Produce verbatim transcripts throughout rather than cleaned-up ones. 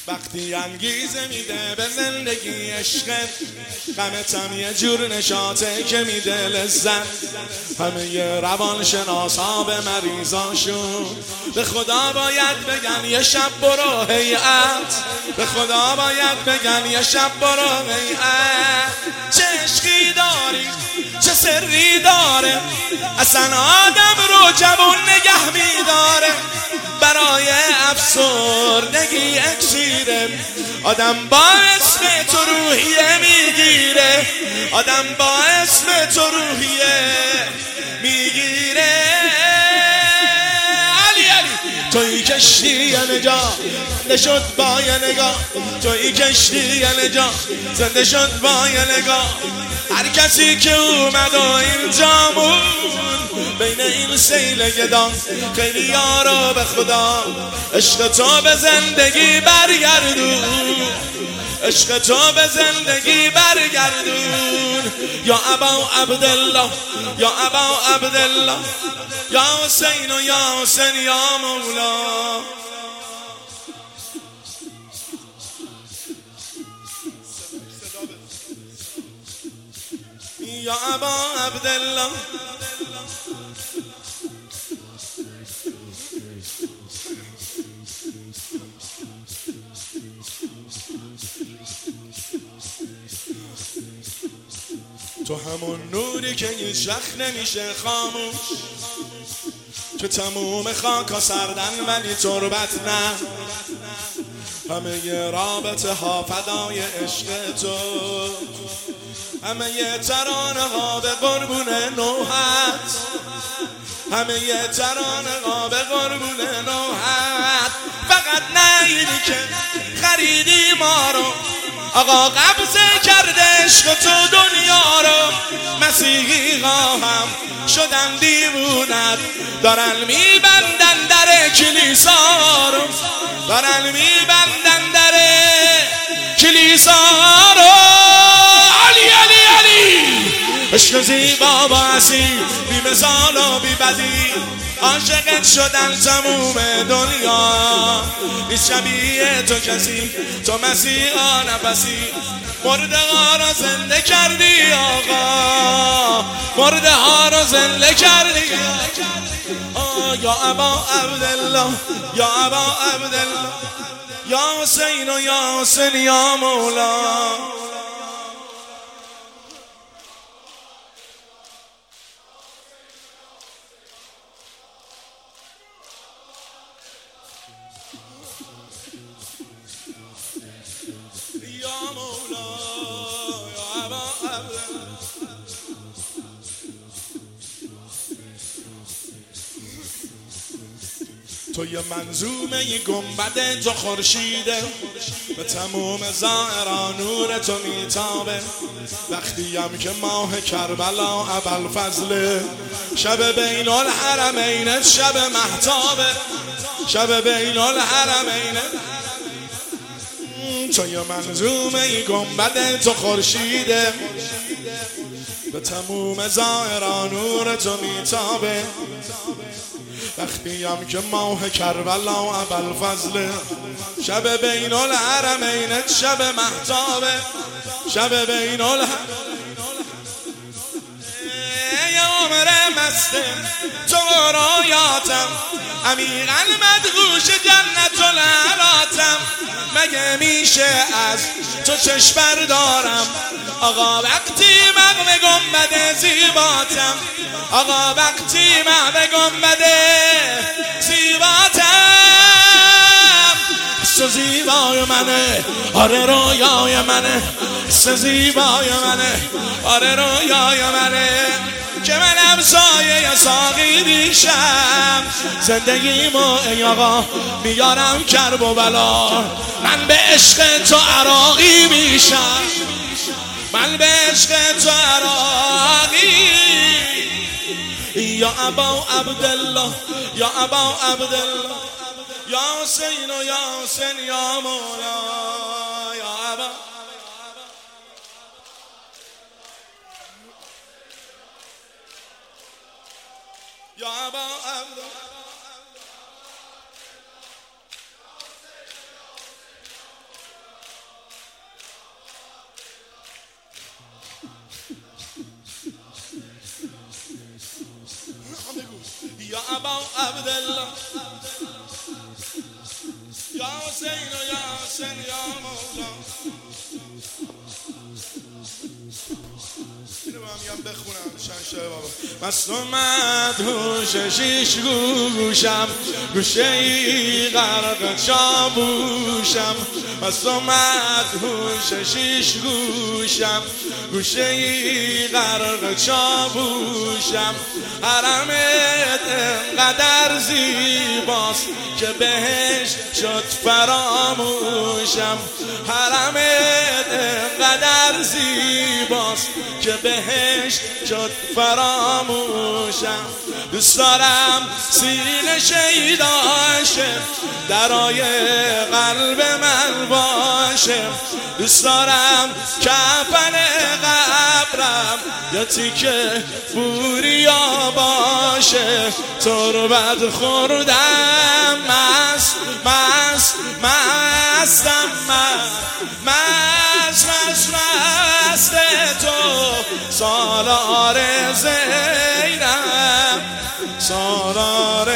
وقتی انگیزه میده به زندگی عشقت، غمتم یه جور نشاطه که میده لذت. همه ی روان شناسا به مریضاشون به خدا باید بگن یه شب برو هیئت، به خدا باید بگن یه شب برو هیئت. چه عشقی داری چه سری داره، اصلا آدم رو جوون نگه میداره. برای افسردگی اکسیره، آدم با اسم تو روحیه میگیره، آدم با اسم تو روحیه میگیره. علی علی توی کشتی یه نجا زنده شد با یه نگاه، توی کشتی یه نجا زنده شد با یه نگاه. هر کسی که اومد و اینجا موند بین این سیل گدان، خیلی یارو به خدا عشق تو به زندگی برگردون، عشق تو به زندگی برگردون. یا ابا عبدالله یا ابا عبدالله، یا حسین و یا حسین یا مولا. یا ابا عبدالله تو همون نوری که هیچ وقت نمیشه خاموش، تو تموم خاکا سردن ولی تربت نه. همه ی رابطه ها فدای عشق تو، همه ی ترانه ها به قربون نوحت، همه ی ترانه ها به قربون نوحت. فقط نیدی که خریدی ما رو، آقا قبضه کرده عشق تو دنیا رو. مسیحی ها هم شدن دیوونت، دارن میبندن در کلیسا رو، دارن میبندن در کلیسا رو. علی علی علی عشق زیبا با اصیل، بی مثال و بی بدیل، عاشقت شدن تموم دنیا. نیست شبیه تو کسی، تو مسیحا نفسی، مرده ها را زنده کردی آقا، مرده ها را زنده کردی. آه یا ابا عبدالله یا ابا عبدالله، یا حسین و یا حسین یا مولا. تو یه منظومه ی گنبد تو خورشیده، به تموم ظاهرا نور تو میتابه. وقتی هم که ماه کربلا ابوالفضل، شب بین الحرمین شب مهتابه، شب بین الحرمین. تو یه منظومه ی گنبد تو خورشیده، به تموم ظاهرا نور تو میتابه. وقتی هم که ماه کربلا ابوالفضل، شب بین الحرمین شب مهتابه، شب بین الحرمین. یا عمر مسته تو رایاتم، عمیقا مدهوش جنت العراتم. مگه میشه از تو چشم بردارم آقا وقتی مغم گنبد زیباتم، آقا وقتی مغم گنبد زیباتم. سو زیبای منه آره رویای منه، سو زیبای منه آره رویای منه. که منم سایه ساقی ریشم، زندگیمو ای آقا میارم کرب و بلا. من به عشق تو عراقی میشم، من به عشق تو عراقی. یا ابا عبدالله یا ابا عبدالله، یا حسین و یا حسین یا مولا. یا ابا یا ابا عبدالله، یا ابا عبدالله یا حسین و یا حسین یا مولا. اینو هم بخونم شنشه بابا. مست و مدهوش شیش گوشم، گوشه ای غرق چابوشم. مست و مدهوش شیش گوشم، گوشه ای غرق چابوشم. حرمت انقدر زیباست که بهش شد فراموشم. حرمت انقدر زیباست که بهش شد فراموشم. دوست دارم سینه شیداشه، درای قلب من باشه. دوست دارم کفن قبرم یا تیکه بوریا باشه. تربت خوردم مست مست مستم من، مست مست مست تو سالار زینب، سالار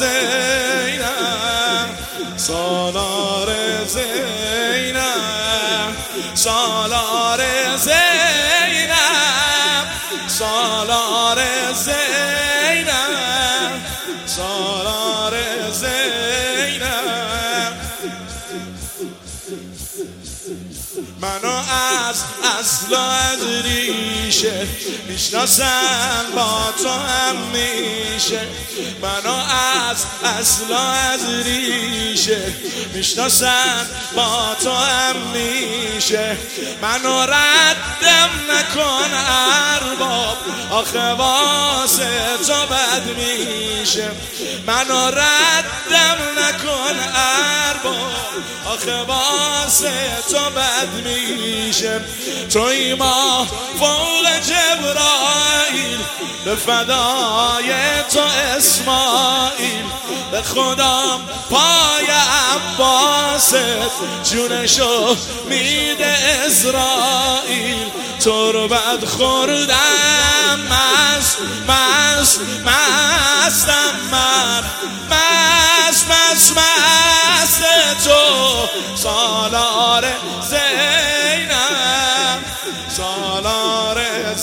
زینب، سالار زینب، سالار زینب، سالار زینب، سالار زینب. منو از اصل و از ریشه میشناسن با تو هم میشه. منو از اصل و از ریشه میشناسن با تو هم میشه. منو ردم نکن ارباب، آخه واسه تو بد میشه. منو ردم نکن ارباب، آخه واسه تو بد میشه. توی ما فوق جبرائیل، به فدای تو اسماعیل. به خدا پای عباست، جونشو میده اسرائیل. تربت خوردم مست مست مستم من، مست مست مست تو سالار زینب، سالار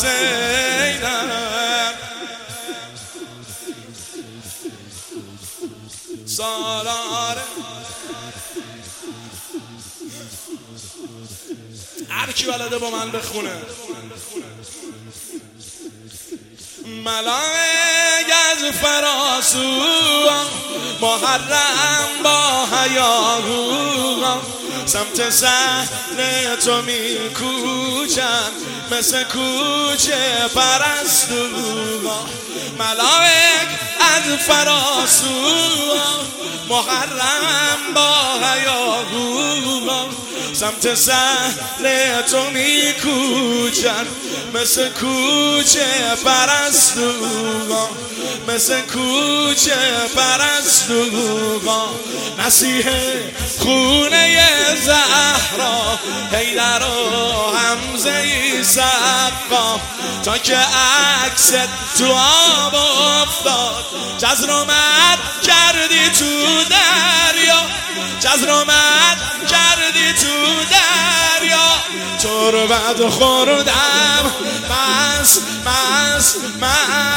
زینب، سالار. هر کی بلده با من بخونه. ملائک از فراسو محرم با هیاهو، سمت صحن تو میکوچن مثل کوچه پرستو. ملائک از فراسو محرم با هیاهو، سمت صحن تو میکوچن مثل کوچه پرستو، مثل کوچه پرستو. مسیح خونه زهرا، حیدر و حمزه ای سقا، تا که عکست تو آب افتاد جزر و مد کردی تو دریا، جزر و مد کردی تو دریا. تربت خوردم مست مست مست